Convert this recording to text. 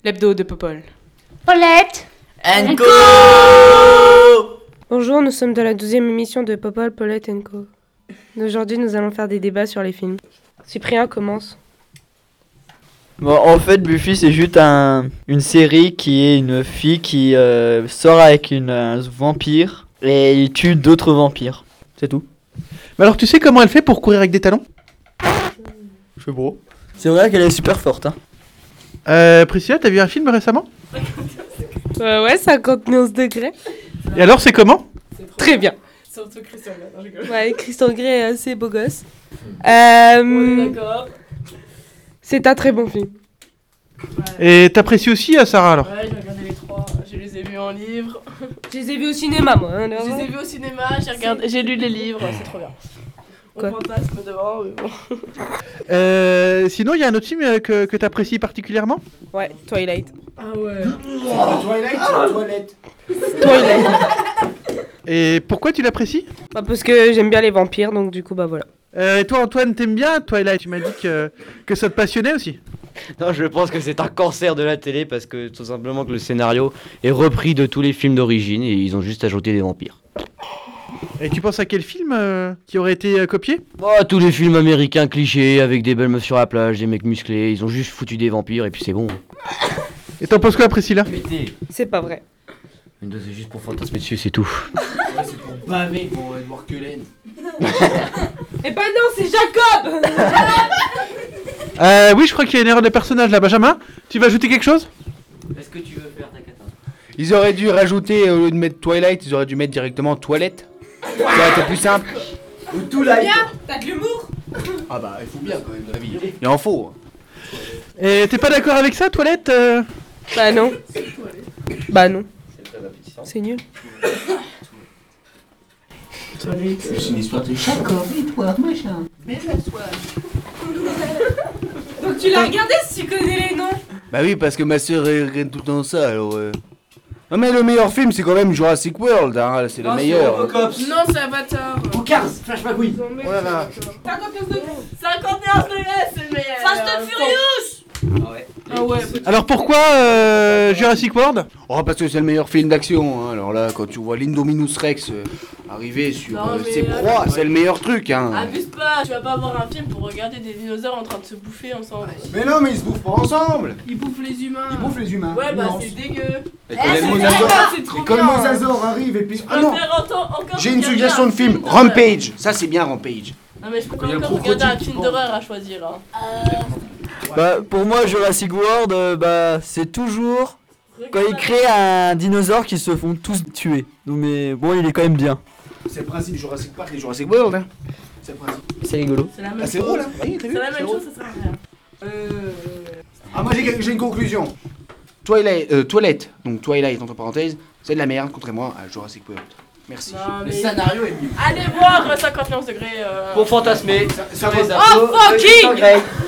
L'hebdo de Popol. Paulette Co. Bonjour, nous sommes dans la 12e émission de Popol, Paulette Co. Aujourd'hui, nous allons faire des débats sur les films. Cyprien commence. Bon, en fait, Buffy, c'est juste une série qui est une fille qui sort avec un vampire et il tue d'autres vampires. C'est tout. Mais alors, tu sais comment elle fait pour courir avec des talons? Je fais beau. C'est vrai qu'elle est super forte, hein. Priscilla, t'as vu un film récemment? Ouais, 51 degrés. Et alors, c'est comment? Très bien. Surtout Christian Grey, non, je rigole. Ouais, Christian Grey est assez beau gosse. On est d'accord. C'est un très bon film. Et t'apprécies aussi Sarah alors? Ouais, j'ai regardé les trois, je les ai vus en livre. Je les ai vus au cinéma, moi. Hein, Je les ai vus au cinéma, j'ai lu les livres, c'est trop bien. Quoi? On fantasme devant, mais bon. Sinon, il y a un autre film que t'apprécies particulièrement? Ouais, Twilight. Ah ouais. Toilette. Twilight. Et pourquoi tu l'apprécies? Bah, parce que j'aime bien les vampires, donc du coup, bah voilà. Et toi, Antoine, t'aimes bien Twilight? Tu m'as dit que ça te passionnait aussi. Non, je pense que c'est un cancer de la télé parce que tout simplement que le scénario est repris de tous les films d'origine et ils ont juste ajouté des vampires. Et tu penses à quel film qui aurait été copié? Oh, tous les films américains clichés avec des belles meufs sur la plage, des mecs musclés, ils ont juste foutu des vampires et puis c'est bon. Et t'en penses quoi, Priscilla? C'est pas vrai. C'est juste pour fantasmer dessus, c'est tout. C'est pour baver pour Edward Cullen. Eh ben non, c'est Jacob. Oui, je crois qu'il y a une erreur de personnage là. Benjamin, tu vas ajouter quelque chose? Est-ce que tu veux faire ta cata? Ils auraient dû rajouter, au lieu de mettre Twilight, ils auraient dû mettre directement Toilette. Ça aurait été plus simple. Ou Twilight. T'as de l'humour. Ah bah, il faut bien quand même de la vie. Il en faut. Et t'es pas d'accord avec ça, Toilette? Bah non. Bah non. C'est nul. C'est une histoire de Jacob et toi, machin. Donc tu l'as regardé si tu connais les noms? Bah oui, parce que ma soeur regarde tout le temps ça, alors... Non mais le meilleur film, c'est quand même Jurassic World, hein, c'est le meilleur. Non, c'est Avatar. Cars, Flash McQueen. Voilà. 51 degrés. 51 degrés, c'est le meilleur. Fast and Furious. Ah ouais. Alors pourquoi Jurassic World? Oh, parce que c'est le meilleur film d'action, hein. Alors là, quand tu vois l'Indominus Rex arriver sur Non, mais ses là, proies, c'est le meilleur truc, hein. Abuse pas, tu vas pas voir un film pour regarder des dinosaures en train de se bouffer ensemble. Mais non, mais ils se bouffent pas ensemble. Ils bouffent les humains. Ils bouffent les humains. Ouais, bah Non. c'est dégueu. Et quand les mosasaures- C'est trop et quand le bien. mosasaure arrive et puis... Je Ah non, préfère encore j'ai une regarder suggestion un de film, d'horreur. Rampage. Ça c'est bien Rampage. Non mais je peux Quand il y a le encore regarder un crocodile film qui d'horreur à choisir. Hein. Bah, pour moi, Jurassic World, c'est toujours quand ils créent un dinosaure qui se font tous tuer. Donc, mais bon, il est quand même bien. C'est le principe Jurassic Park et Jurassic World, hein. C'est le principe. C'est rigolo. C'est la même Ah, c'est chose. drôle, hein. Oui, t'as vu, C'est la même drôle. chose, ça sert à rien. Ah, moi j'ai une conclusion. Toilette, donc Twilight entre parenthèses, c'est de la merde, contrairement à Jurassic World. Merci. Non, mais... est mieux. Allez voir 51 degrés. Pour fantasmer sur les Oh, fuck Christian you. Grey.